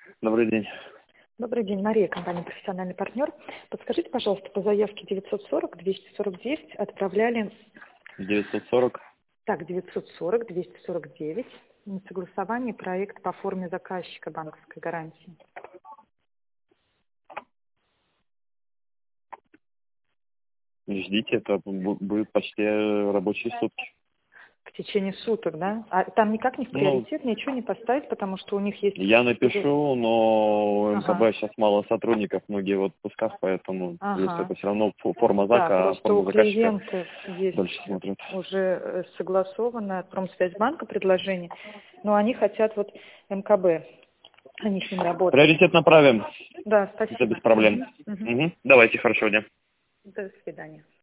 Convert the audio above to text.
Добрый день. Добрый день, Мария, компания «Профессиональный партнер». Подскажите, пожалуйста, по заявке 940-249 отправляли... 940. Так, 940-249 на согласование проект по форме заказчика банковской гарантии. Ждите, это будет почти рабочие сутки. В течение суток, да? А там никак не в приоритет, ничего не поставить, потому что у них есть... Я напишу, но Ага. МКБ сейчас мало сотрудников, многие в отпусках, поэтому плюс Ага. это все равно форма Да, зака, просто форму у заказчика клиентов есть дольше смотрят. уже согласовано от Промсвязьбанка предложение, но они хотят вот МКБ, они с ним работают. Приоритет направим. Да, Это спасибо. без проблем. Мгм. Угу. Давайте, хорошего дня. До свидания.